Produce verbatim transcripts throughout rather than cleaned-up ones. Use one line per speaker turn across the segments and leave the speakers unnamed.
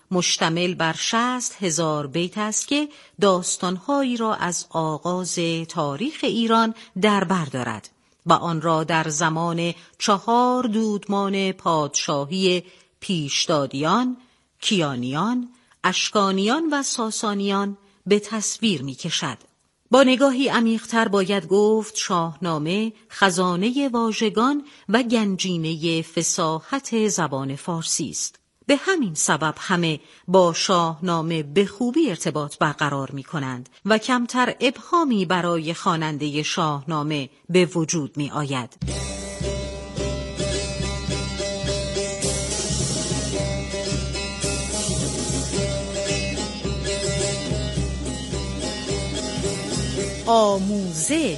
مشتمل بر شصت هزار بیت است که داستانهایی را از آغاز تاریخ ایران در بر دارد و آن را در زمان چهار دودمان پادشاهی پیشدادیان، کیانیان، اشکانیان و ساسانیان به تصویر می کشد. با نگاهی عمیق‌تر باید گفت شاهنامه خزانه واژگان و گنجینه فصاحت زبان فارسی است. به همین سبب همه با شاهنامه به خوبی ارتباط برقرار می کنند و کمتر ابهامی برای خواننده شاهنامه به وجود می آید. آموزه.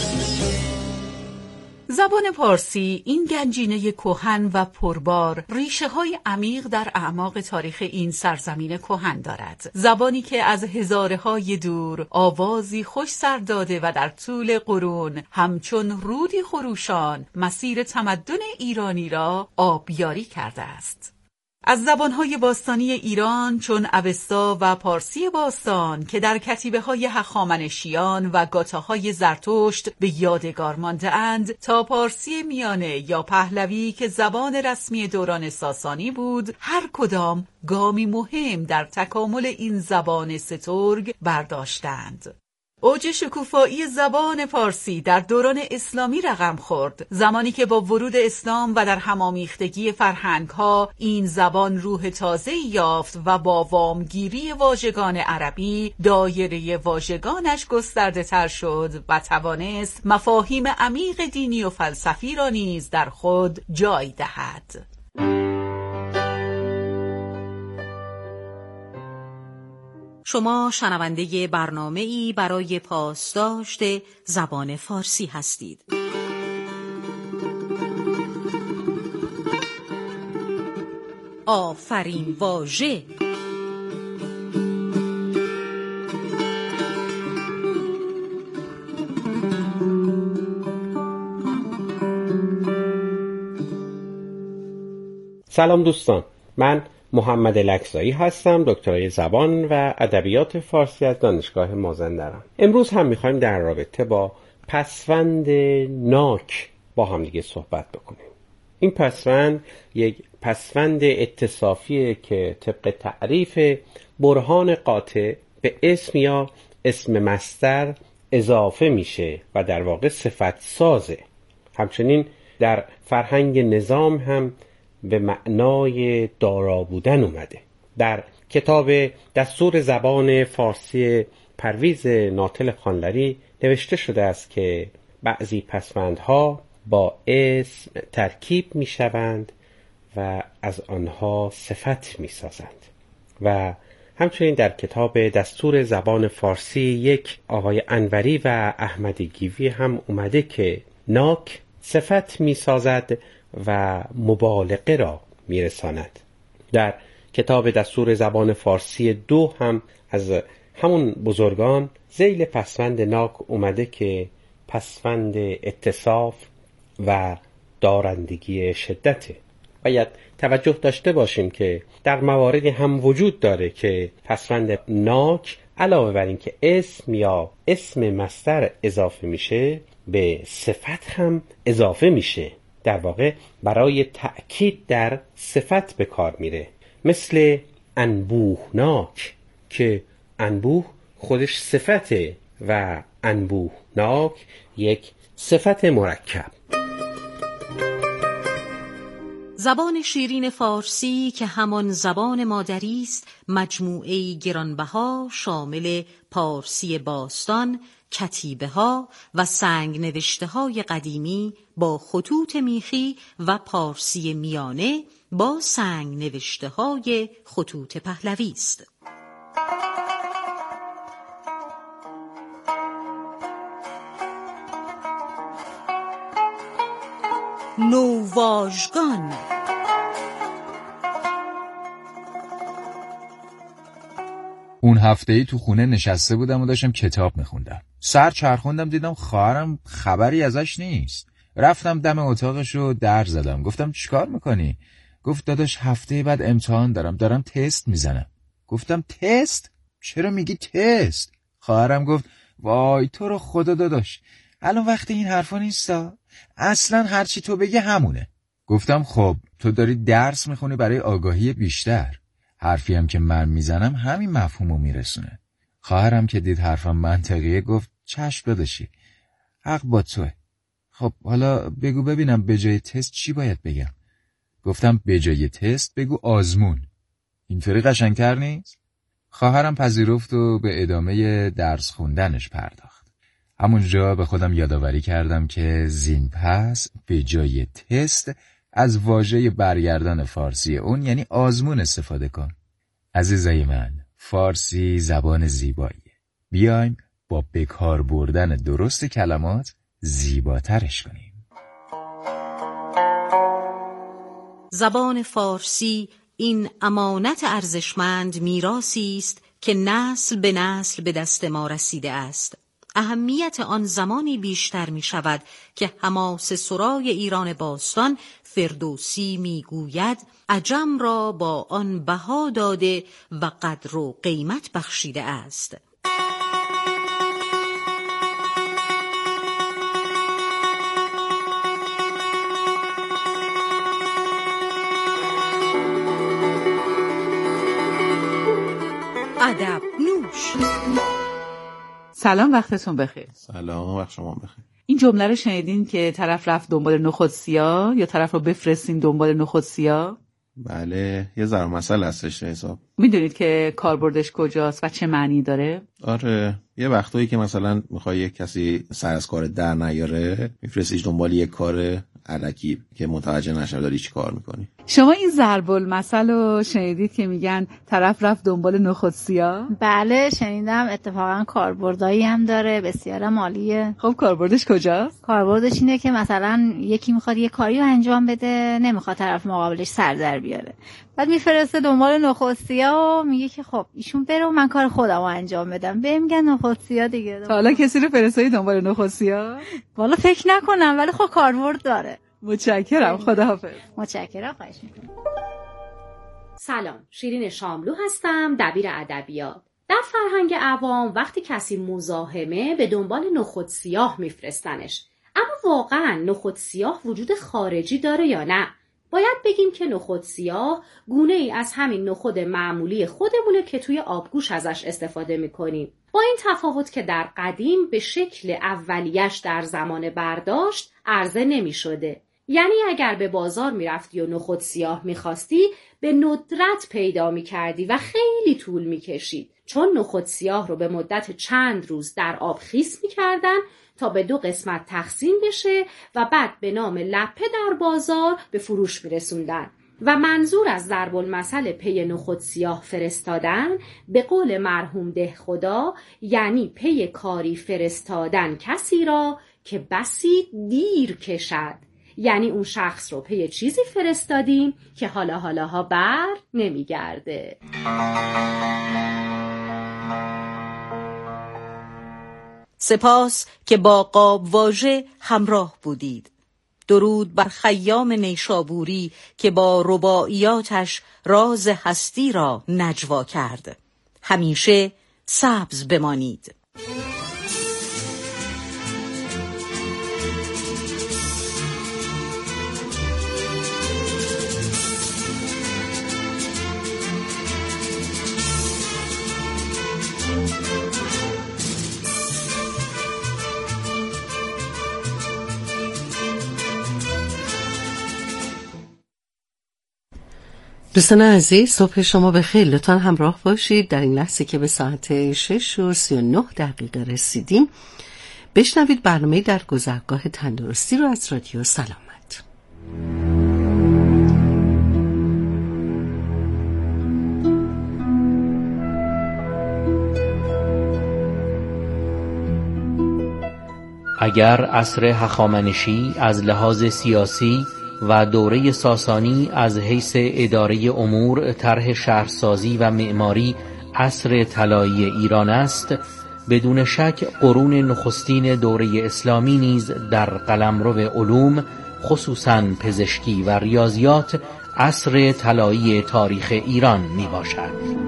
زبان پارسی، این گنجینه کهن و پربار، ریشه‌های عمیق در اعماق تاریخ این سرزمین کهن دارد. زبانی که از هزاره‌های دور آوازی خوش سر داده و در طول قرون همچون رودی خروشان مسیر تمدن ایرانی را آبیاری کرده است. از زبانهای باستانی ایران چون اوستا و پارسی باستان که در کتیبه‌های هخامنشیان و گاتاهای زرتشت به یادگار مانده اند تا پارسی میانه یا پهلوی که زبان رسمی دوران ساسانی بود، هر کدام گامی مهم در تکامل این زبان سترگ برداشتند. اوج شکوفایی زبان پارسی در دوران اسلامی رقم خورد، زمانی که با ورود اسلام و در همامیختگی فرهنگ‌ها این زبان روح تازه‌ای یافت و با وامگیری واژگان عربی دایره واژگانش گسترده تر شد و توانست مفاهیم عمیق دینی و فلسفی را نیز در خود جای دهد.
شما شنونده برنامه‌ای برای پاسداشت زبان فارسی هستید. آفرین واژه.
سلام دوستان، من محمد لکزایی هستم، دکترای زبان و ادبیات فارسی از دانشگاه مازندران. امروز هم میخوایم در رابطه با پسوند ناک با هم دیگه صحبت بکنیم. این پسوند یک پسوند اتصافیه که طبق تعریف برهان قاطع به اسم یا اسم مصدر اضافه میشه و در واقع صفت سازه. همچنین در فرهنگ نظام هم به معنای دارا بودن اومده. در کتاب دستور زبان فارسی پرویز ناطل خانلری نوشته شده است که بعضی پسوندها با اسم ترکیب می شوند و از آنها صفت می سازند. و همچنین در کتاب دستور زبان فارسی یک آقای انوری و احمد گیوی هم اومده که ناک صفت می سازد و مبالغه را میرساند. در کتاب دستور زبان فارسی دو هم از همون بزرگان ذیل پسوند ناک اومده که پسوند اتصاف و دارندگی شدته. باید توجه داشته باشیم که در مواردی هم وجود داره که پسوند ناک علاوه بر این که اسم یا اسم مصدر اضافه میشه به صفت هم اضافه میشه. در واقع برای تأکید در صفت به کار میره، مثل انبوهناک که انبوه خودش صفته و انبوهناک یک صفت مرکب.
زبان شیرین فارسی که همان زبان مادری است، مجموعه‌ای گرانبها شامل پارسی باستان، کتیبه‌ها و سنگ نوشته‌های قدیمی با خطوط میخی و پارسی میانه با سنگ نوشته‌های خطوط پهلوی است. نوواژگان.
اون هفته‌ای تو خونه نشسته بودم و داشتم کتاب میخوندم. سر چرخوندم دیدم خواهرم خبری ازش نیست. رفتم دم اتاقش رو در زدم. گفتم چیکار میکنی؟ گفت داداش هفته بعد امتحان دارم دارم تست میزنم. گفتم تست؟ چرا میگی تست؟ خواهرم گفت وای تو رو خدا داداش الان وقت این حرفا نیستا، اصلا هرچی تو بگی همونه. گفتم خب تو داری درس میخونی برای آگاهی بیشتر، حرفی هم که من میزنم همین مفهومو میرسونه. خواهرم که دید حرفم منطقیه گفت چشم داداشی حق با توه. خب حالا بگو ببینم به جای تست چی باید بگم؟ گفتم به جای تست بگو آزمون. اینطوری قشنگتر نیست؟ خواهرم پذیرفت و به ادامه درس خوندنش پرداخت. همونجا به خودم یادآوری کردم که زین پس به جای تست از واژه برگردان فارسی اون یعنی آزمون استفاده کن. عزیزای من، فارسی زبان زیباییه. بیایم با بکار بردن درست کلمات زیباترش کنیم.
زبان فارسی این امانت ارزشمند میراثی است که نسل به نسل به دست ما رسیده است. اهمیت آن زمانی بیشتر می شود که حماسه سرای ایران باستان فردوسی می گوید عجم را با آن بها داده و قدر و قیمت بخشیده است. ادب نوش.
سلام، وقتتون بخیر.
سلام، وقت شما بخیر.
این جمله رو شنیدین که طرف رفت دنبال نخود سیاه یا طرف رو بفرستین دنبال نخود سیاه؟
بله، یه ضرب مثل هستش حساب.
میدونید که کاربردش کجاست و چه معنی داره؟
آره، یه وقتایی که مثلا میخوای یک کسی سر از کار در نیاره میفرستیش دنبال یک کار الکی که متوجه نشه داری چی کار میکنی.
شما این ضرب المثل رو شنیدید که میگن طرف رفت دنبال نخود سیاه؟
بله شنیدم، اتفاقا کاربردایی هم داره، بسیار عالیه.
خب کاربردش کجاست؟
کاربردش اینه که مثلا یکی میخواد یه کاری رو انجام بده، نمیخواد طرف مقابلش سر در بیاره، بعد میفرسته دنبال نخود سیاه و میگه که خب ایشون بره و من کار خودم رو انجام بدم. بهم میگن نخود سیاه دیگه.
تا حالا کسی رو فرستادی دنبال نخود سیاه؟
والا فکر نکنم، ولی خب کاربرد داره.
متشکرم، خداحافظ.
متشکرم، خواهش می‌کنم.
سلام، شیرین شاملو هستم، دبیر ادبیات. در فرهنگ عوام وقتی کسی مزاحمه به دنبال نخود سیاه میفرستنش. اما واقعا نخود سیاه وجود خارجی داره یا نه؟ باید بگیم که نخود سیاه گونه ای از همین نخود معمولی خودمونه که توی آبگوش ازش استفاده میکنیم. با این تفاوت که در قدیم به شکل اولیش در زمان برداشت عرضه نمی شده. یعنی اگر به بازار می رفتی و نخود سیاه می خواستی به ندرت پیدا می کردی و خیلی طول می کشید، چون نخود سیاه رو به مدت چند روز در آب خیس می کردن تا به دو قسمت تقسیم بشه و بعد به نام لپه در بازار به فروش می رسوندن. و منظور از ضرب المثل پی نخود سیاه فرستادن به قول مرحوم دهخدا یعنی پی کاری فرستادن کسی را که بسی دیر کشد. یعنی اون شخص رو پی چیزی فرستادیم که حالا حالاها بر نمیگرده.
سپاس که با قاب واژه همراه بودید. درود بر خیام نیشابوری که با رباعیاتش راز هستی را نجوا کرد. همیشه سبز بمانید.
دوستان عزیز، صبح شما بخیر. لطفاً همراه باشید در این لحظه که به ساعت شش و سی و نه دقیقه رسیدیم. بشنوید برنامه در گذرگاه تندرستی رو از رادیو سلامت.
اگر عصر هخامنشی از لحاظ سیاسی و دوره ساسانی از حیث اداره امور، طرح شهرسازی و معماری عصر طلایی ایران است، بدون شک قرون نخستین دوره اسلامی نیز در قلمرو علوم خصوصاً پزشکی و ریاضیات عصر طلایی تاریخ ایران می باشد.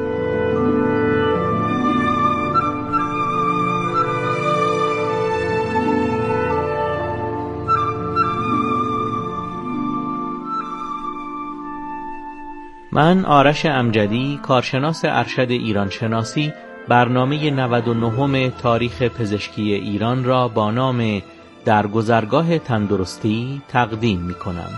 من آرش امجدی، کارشناس ارشد ایران شناسی، برنامه نود و نهم تاریخ پزشکی ایران را با نام در گذرگاه تندرستی تقدیم می کنم.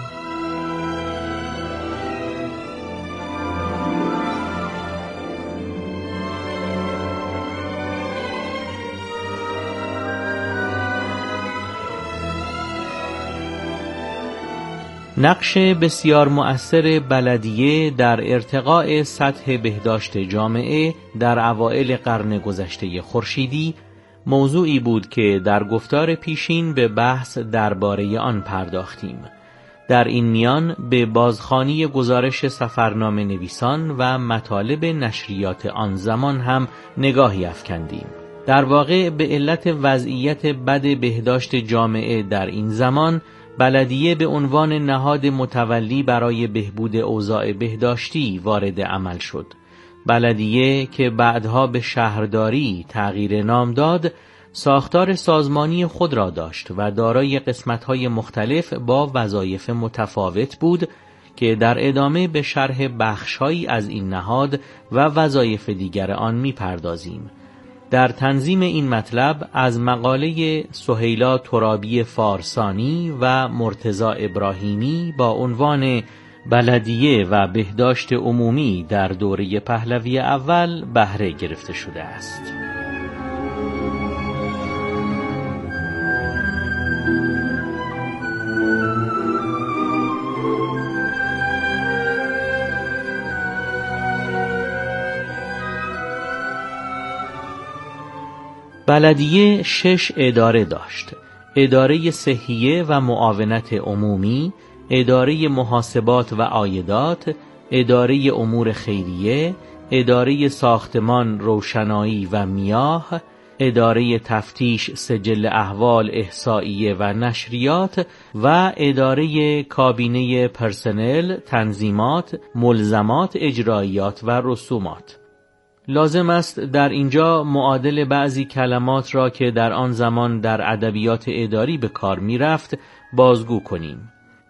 نقش بسیار مؤثر بلدیه در ارتقاء سطح بهداشت جامعه در اوائل قرن گذشته خورشیدی موضوعی بود که در گفتار پیشین به بحث درباره آن پرداختیم. در این میان به بازخوانی گزارش سفرنامه نویسان و مطالب نشریات آن زمان هم نگاهی افکندیم. در واقع به علت وضعیت بد بهداشت جامعه در این زمان، بلدیه به عنوان نهاد متولی برای بهبود اوضاع بهداشتی وارد عمل شد. بلدیه که بعدها به شهرداری تغییر نام داد، ساختار سازمانی خود را داشت و دارای قسمت‌های مختلف با وظایف متفاوت بود که در ادامه به شرح بخش‌هایی از این نهاد و وظایف دیگر آن می‌پردازیم. در تنظیم این مطلب از مقاله سهیلا ترابی فارسانی و مرتضی ابراهیمی با عنوان بلدیه و بهداشت عمومی در دوره پهلوی اول بهره گرفته شده است. بلدیه شش اداره داشت: اداره صحیه و معاونت عمومی، اداره محاسبات و عایدات، اداره امور خیریه، اداره ساختمان، روشنایی و میاه، اداره تفتیش، سجل احوال، احصائیه و نشریات و اداره کابینه پرسنل، تنظیمات، ملزمات اجراییات و رسومات. لازم است در اینجا معادل بعضی کلمات را که در آن زمان در ادبیات اداری به کار می رفت بازگو کنیم.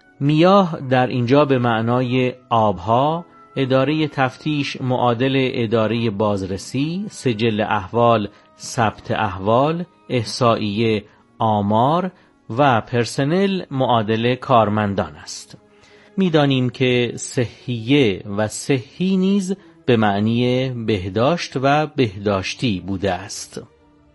میاه در اینجا به معنای آبها، اداره تفتیش معادل اداره بازرسی، سجل احوال ثبت احوال، احصائیه آمار و پرسنل معادل کارمندان است. می‌دانیم که صحیه و صحی نیز به معنی بهداشت و بهداشتی بوده است.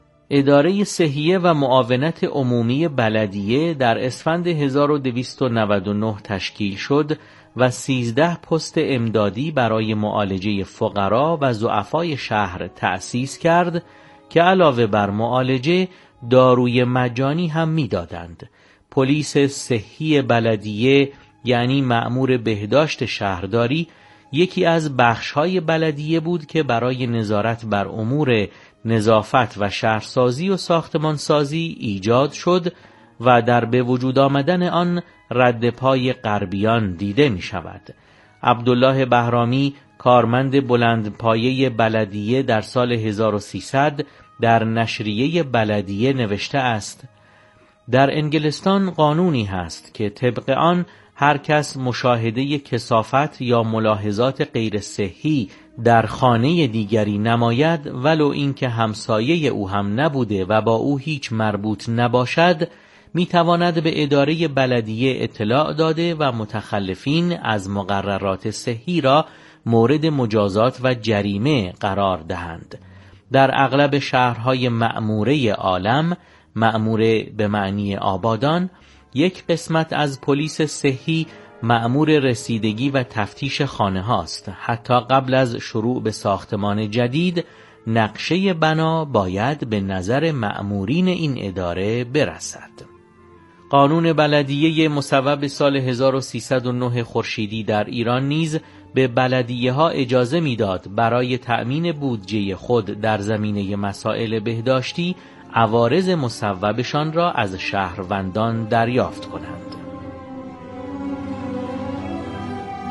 اداره صحیه و معاونت عمومی بلدیه در اسفند هزار و دویست و نود و نه تشکیل شد و سیزده پست امدادی برای معالجه فقرا و ضعفای شهر تأسیس کرد که علاوه بر معالجه داروی مجانی هم می‌دادند. پلیس صحی بلدیه یعنی مأمور بهداشت شهرداری یکی از بخش‌های بلدیه بود که برای نظارت بر امور نظافت و شهرسازی و ساختمانسازی ایجاد شد و در به وجود آمدن آن رد پای غربیان دیده می شود. عبدالله بهرامی، کارمند بلندپایه بلدیه، در سال هزار و سیصد در نشریه بلدیه نوشته است: در انگلستان قانونی هست که طبق آن هر کس مشاهده کثافت یا ملاحظات غیر صحی در خانه دیگری نماید، ولو اینکه همسایه او هم نبوده و با او هیچ مربوط نباشد، میتواند به اداره بلدیه اطلاع داده و متخلفین از مقررات صحی را مورد مجازات و جریمه قرار دهند. در اغلب شهرهای مأموره عالم، مأموره به معنی آبادان، یک قسمت از پلیس صحی مأمور رسیدگی و تفتیش خانه هاست. حتی قبل از شروع به ساختمان جدید، نقشه بنا باید به نظر مأمورین این اداره برسد. قانون بلدیه مصوب سال هزار و سیصد و نه خورشیدی در ایران نیز به بلدیه ها اجازه میداد برای تأمین بودجه خود در زمینه مسائل بهداشتی عوارض مصوبشان را از شهروندان دریافت کنند.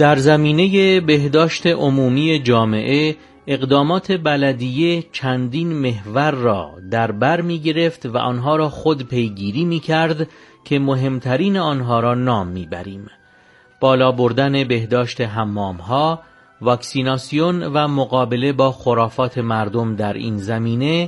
در زمینه بهداشت عمومی جامعه اقدامات بلدیه چندین محور را در بر می گرفت و آنها را خود پیگیری می کرد که مهمترین آنها را نام می بریم. بالا بردن بهداشت حمامها، واکسیناسیون و مقابله با خرافات مردم در این زمینه،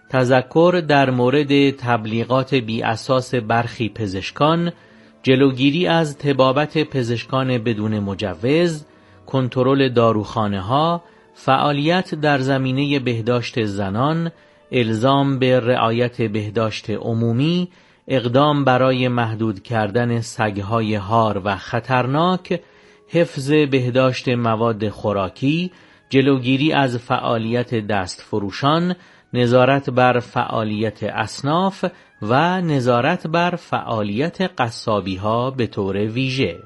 تذکر در مورد تبلیغات بی اساس برخی پزشکان، جلوگیری از طبابت پزشکان بدون مجوز، کنترل داروخانه ها، فعالیت در زمینه بهداشت زنان، الزام به رعایت بهداشت عمومی، اقدام برای محدود کردن سگهای هار و خطرناک، حفظ بهداشت مواد خوراکی، جلوگیری از فعالیت دستفروشان، نظارت بر فعالیت اصناف و نظارت بر فعالیت قصابی ها به طور ویژه.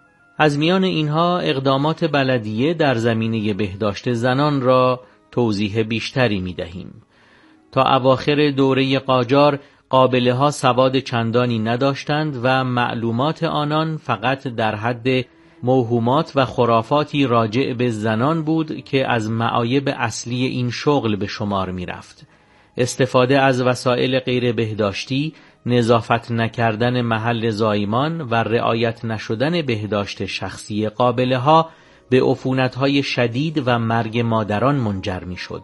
از میان اینها اقدامات بلدیه در زمینه بهداشت زنان را توضیح بیشتری می دهیم. تا اواخر دوره قاجار قابله ها سواد چندانی نداشتند و معلومات آنان فقط در حد موهومات و خرافاتی راجع به زنان بود که از معایب اصلی این شغل به شمار می رفت. استفاده از وسایل غیر بهداشتی، نظافت نکردن محل زایمان و رعایت نشدن بهداشت شخصی قابله ها به عفونت‌های شدید و مرگ مادران منجر می شد.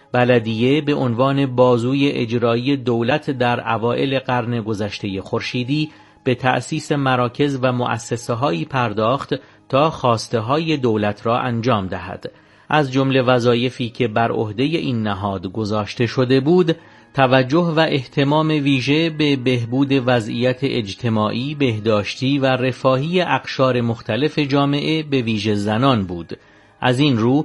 بلدیه به عنوان بازوی اجرایی دولت در اوائل قرن گذشته خورشیدی به تأسیس مراکز و مؤسسه هایی پرداخت تا خواسته های دولت را انجام دهد. از جمله وظایفی که بر عهده این نهاد گذاشته شده بود، توجه و اهتمام ویژه به بهبود وضعیت اجتماعی، بهداشتی و رفاهی اقشار مختلف جامعه به ویژه زنان بود. از این رو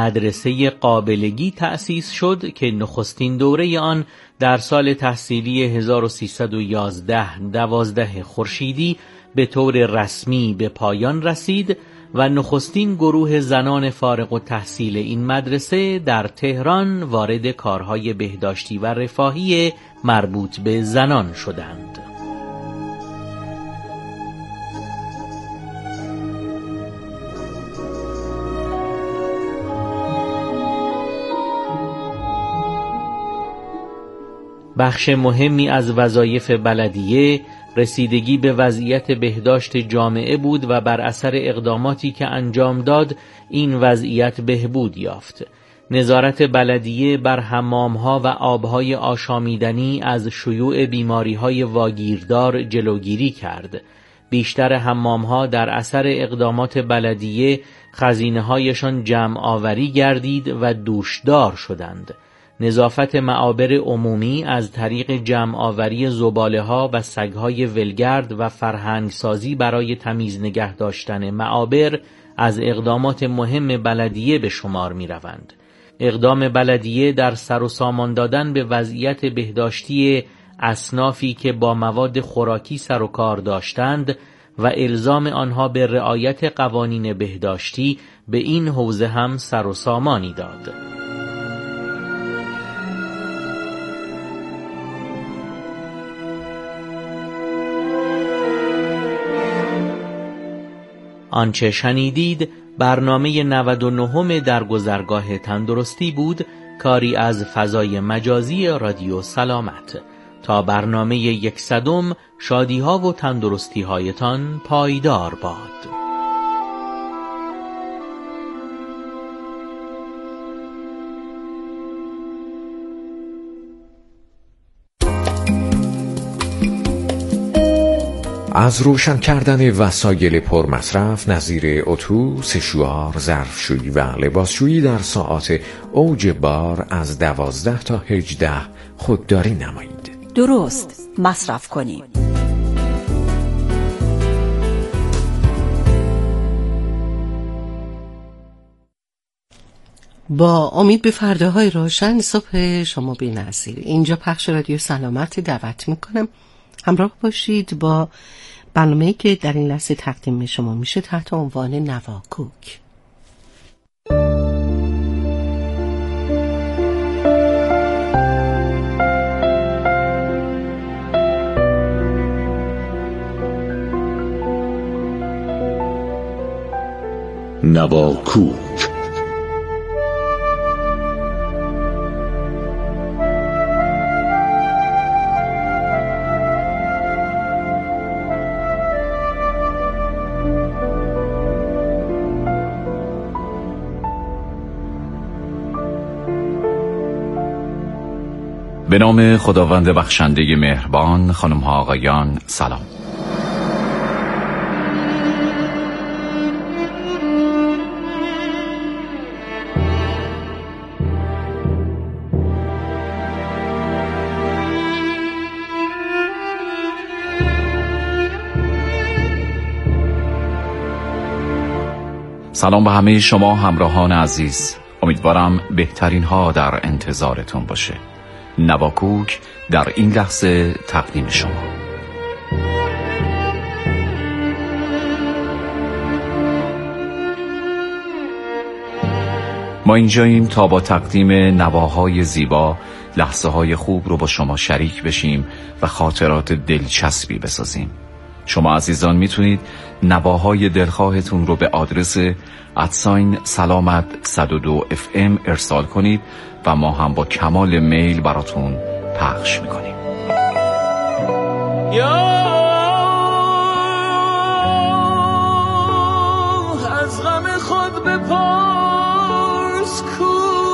مدرسه قابلگی تأسیس شد که نخستین دوره آن در سال تحصیلی هزار و سیصد و یازده دوازده خورشیدی به طور رسمی به پایان رسید و نخستین گروه زنان فارغ التحصیل این مدرسه در تهران وارد کارهای بهداشتی و رفاهی مربوط به زنان شدند. بخش مهمی از وظایف بلدیه رسیدگی به وضعیت بهداشت جامعه بود و بر اثر اقداماتی که انجام داد این وضعیت بهبود یافت. نظارت بلدیه بر حمامها و آبهای آشامیدنی از شیوع بیماریهای واگیردار جلوگیری کرد. بیشتر حمامها در اثر اقدامات بلدیه خزینه‌هایشان جمع آوری گردید و دوشدار شدند. نظافت معابر عمومی از طریق جمع آوری زباله‌ها و سگ‌های ولگرد و فرهنگسازی برای تمیز نگه داشتن معابر از اقدامات مهم بلدیه به شمار می‌روند. اقدام بلدیه در سر و سامان دادن به وضعیت بهداشتی اصنافی که با مواد خوراکی سر و کار داشتند و الزام آنها به رعایت قوانین بهداشتی به این حوزه هم سر و سامانی داد. آنچه شنیدید برنامه نود و نه در گذرگاه تندرستی بود، کاری از فضای مجازی رادیو سلامت. تا برنامه یکصدم، شادی ها و تندرستی هایتان پایدار باد.
از روشن کردن وسایل پرمصرف نظیر اتو، سشوار، ظرفشویی و لباسشویی در ساعات اوج بار از دوازده تا هجده خودداری نمایید.
درست مصرف کنید.
با امید به فرداهای روشن، صبح شما بی‌نظیر. اینجا پخش رادیو سلامت دعوت میکنم همراه باشید با برنامه‌ای که در این لحظه تقدیم شما میشه تحت عنوان نواکوک.
نواکوک.
به نام خداوند بخشنده مهربان. خانم ها آقایان سلام. سلام به همه شما همراهان عزیز. امیدوارم بهترین ها در انتظارتون باشه. نواکوک در این لحظه تقدیم شما. ما اینجاییم تا با تقدیم نواهای زیبا لحظه های خوب رو با شما شریک بشیم و خاطرات دلچسبی بسازیم. شما عزیزان میتونید نواهای دلخواهتون رو به آدرس ادساین سلامت صد و دو اف ام ارسال کنید و ما هم با کمال میل براتون پخش میکنیم.
یا از غم خود بپرس کو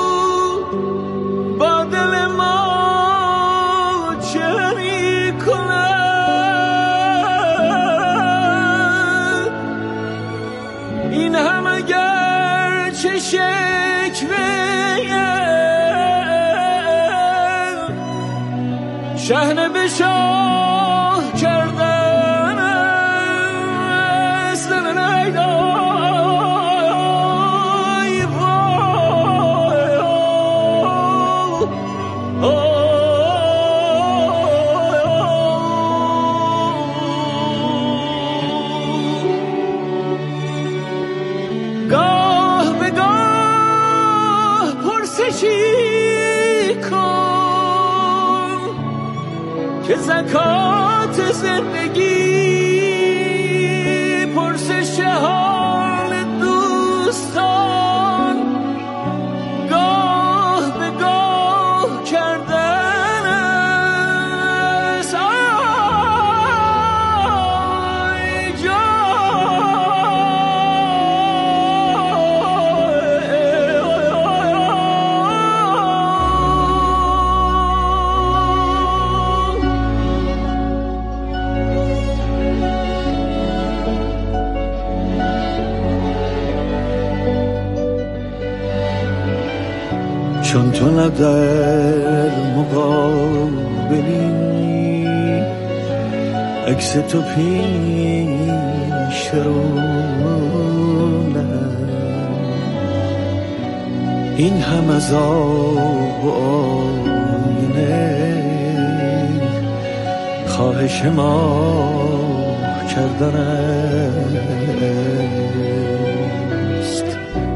با دل ما چه میکند، این هم اگر چه شکوه شهنه به شاه کردن است. گاه به گاه پرسشی که زکات زندگی، پرسش حال دوستان، گاه به گاه کردن است. آی چون تو نه در مقابلی، عکس تو پیش رونم، این هم از آب و آینه خواهش ما کردن است.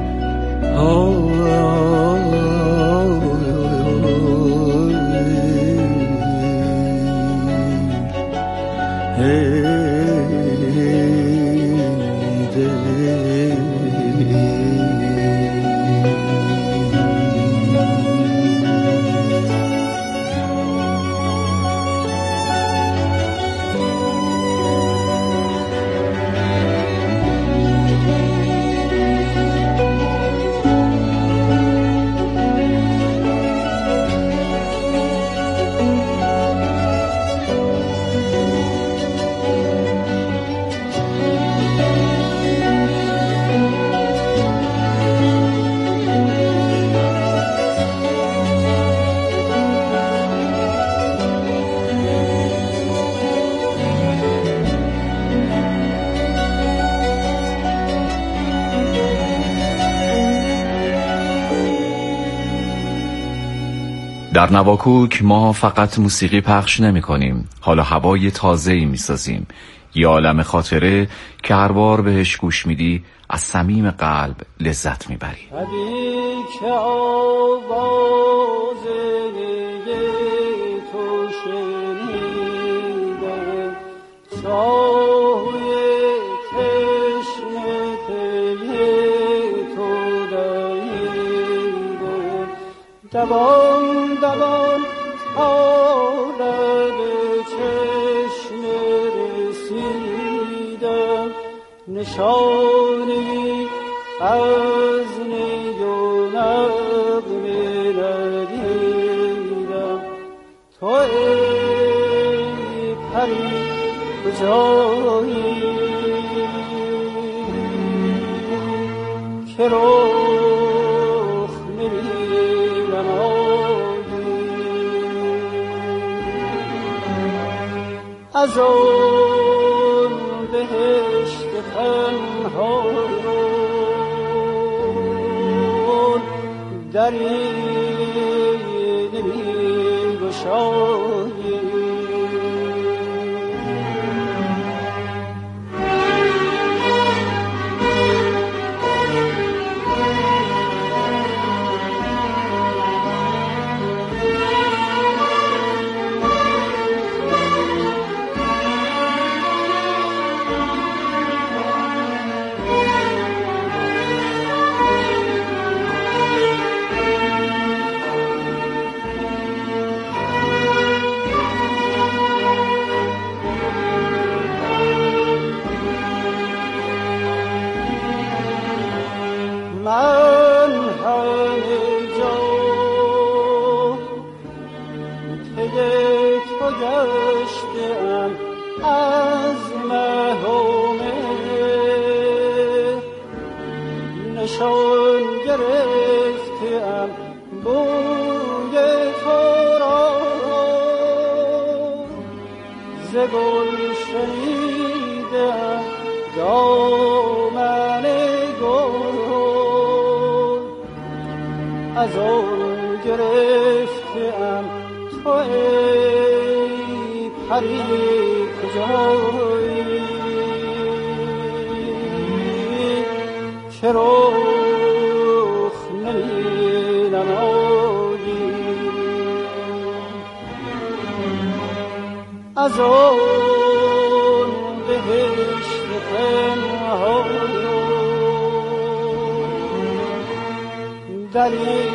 در نواکوک ما فقط موسیقی پخش نمی کنیم، حالا هوای تازه‌ای می سازیم، یه عالم خاطره که هر بار بهش گوش میدی از صمیم قلب لذت میبری.
که آواز تو شنیدم، چاوی تشنه نشانی از نی و نغمه ندیدم. تو ای پری کجایی که رخ نمی‌نمایی؟ از آن بهشت پنهان دری نمی‌گشایی. من همه جا پی تو گشتم از مه و مهر، نشان گرفتم بوی تو را ز گل شنیدم دامن از آن گرفتم. تو ای پری کجایی که رخ نمی‌نمایی؟ از آن بهشت پنهان دری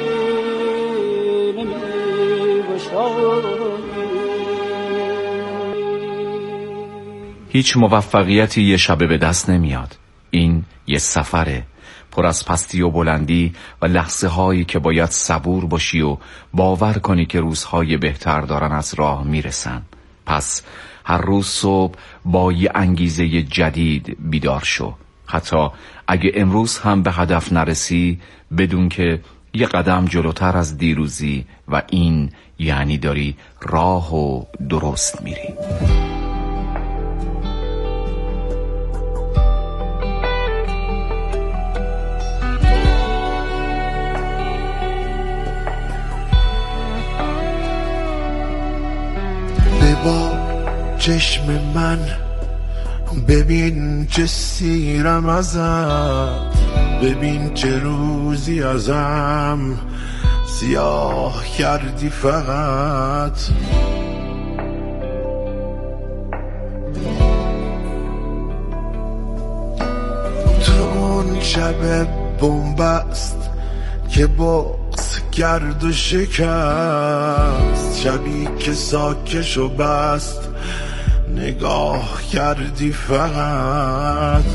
هیچ موفقیتی یه شبه به دست نمیاد. این یه سفره پر از پستی و بلندی و لحظه هایی که باید صبور باشی و باور کنی که روزهای بهتر دارن از راه میرسن. پس هر روز صبح با یه انگیزه جدید بیدار شو. حتی اگه امروز هم به هدف نرسی بدون که یه قدم جلوتر از دیروزی و این یعنی داری راه و درست میری.
ببا چشم من ببین چه سیرم ازت، ببین چه روزی ازم سیاه کردی فقط. تو اون شب بنبست که بغض کرد و شکست، شبی که ساکش و بست نگاه کردی فقط.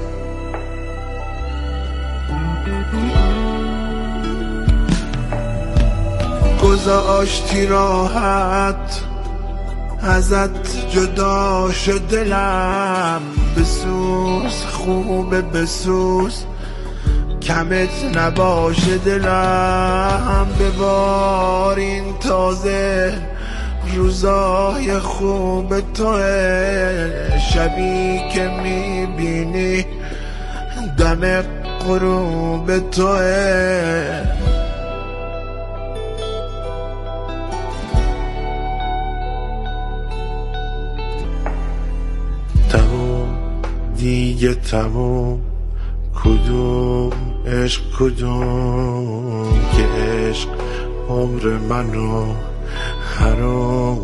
گذاشتی راحت ازت جدا شد دلم، بسوز خوبه بسوز کمت نباشه دلم. ببار این تازه روزای خوب توه، شبی که میبینی دم غروب توه. تموم دیگه تموم، کدوم عشق کدوم که عشق عمر منو حرام